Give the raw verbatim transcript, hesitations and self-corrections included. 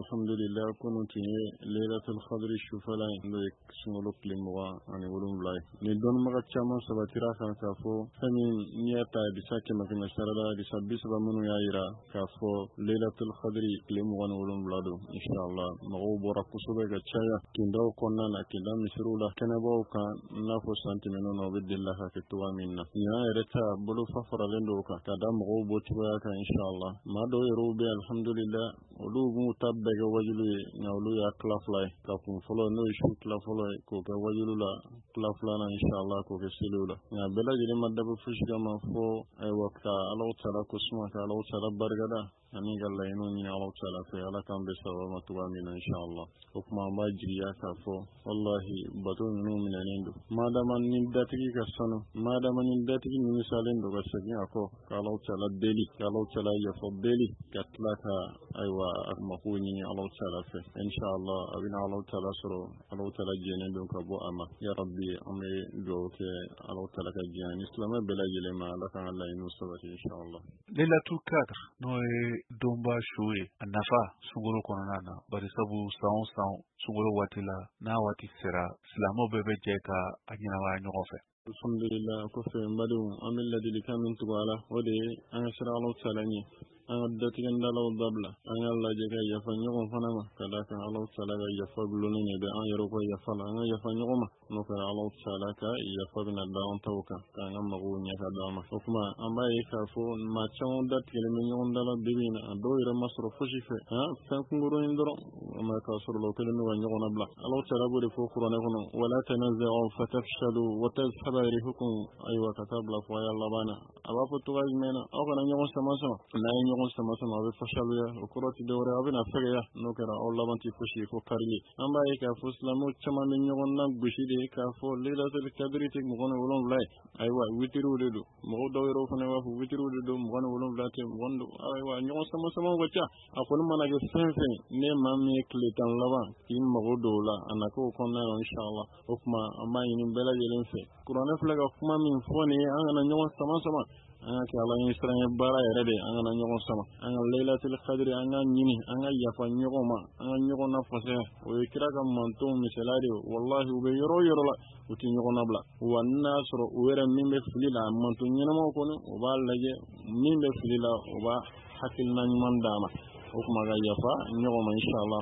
alhamdulillah kununti lailatul qadri shufala ndo sungolo klimwa ani wolum lay ni don maga chama sabatira kan kafo fami niyata bisake makina sarada bisabis ba munu yaira kafo lailatul qadri klimwa ani wolum lado inshallah mago bora kusube ga chaya kindaw konna na kinda misrula kanabo ka nafo santimeno no bidillah ka tuwa minna ya reta bulu fafara lendo ka kada mago botiwa ka inshallah ma do yobe alhamdulillah olu mu tabbe ga wajulu ngawlu ya klaflay ka kum folo no ishu klaflo ko ga wajulu la klafla na inshallah ko ga silula ya bela jiri madabu fushga ma fo ay wakta alaw tala kusma ka alaw tala bargada ani galla ino ni alaw tala fe ala kan be sawa matuwa min inshallah hukma ma jiriya ka fo wallahi batu no min anindu madama ni datigi ka sanu madama ni datigi ni misalen do ga sagi ako ka alaw tala deli ka alaw tala ya fo deli ka tlaka aywa akmahuni alaw tala fe inshallah abina alaw tala soro alaw tala jene don ka bo ama ya rabbi amre do ke alaw tala ka jene islam bela yele ma ala kan allah inu sabati inshallah lailatul qadr no domba shuwe anafa sunguro konana bari sabu saon saon sunguro watila na wati sira islamo bebe jeka anyina wa nyofe alhamdulillah ko fe mbadu amil ladili kamin tugala wode an sira alaw tala ni an datigan dalaw dabla an Allah je ga yafa nyogon fanama kada kan Allah taala ga yafa buluni ne be an yoro ko yafa la an yafa nyogoma no ka Allah taala ka yafa na dawon tawka kan amma go nya ka dama ko kuma an ba yi ka fo ma chon datigan min nyogon dala bibina do ira masro fushi fe ha san kunguro indoro amma ka suru lo kele no nyogona bla Allah taala bo de fo qur'ana kono wala tanaza'u fatafshalu wa tazhaba rihukum aywa katabla fa ya Allah bana aba fo to ga mena aw kana nyogon sama sama na nyogon sama sama be fashaluya o kurati dore abina fagaya no kera Allah banti fushi ko karli amba e ka fo islamu chama min nyogon na bushi de ka fo lailatul qadri te mo gono wolon lay aywa witiru de do mo do yoro fone wa fo witiru de do mo gono wolon late gondo aywa nyogon sama sama gocha akon mana ge fenfe ne mammi klitan laban kim mo do la anako konna inshallah hukma amma yin bela yelen fe qur'ana flaga kuma min fone an nyogon sama sama an ka ala ni siranya bara yare de an na nyogon sama an lailatul qadri an nyini an yafa nyogoma an nyogon na fase o ikira kam manto misalari wallahi ube yoro yoro la uti nyogon abla wa nasru wera mimbe filila manto nyina mo kono o ba laje mimbe filila o ba hakil nan mandama o kuma ga yafa nyogoma inshallah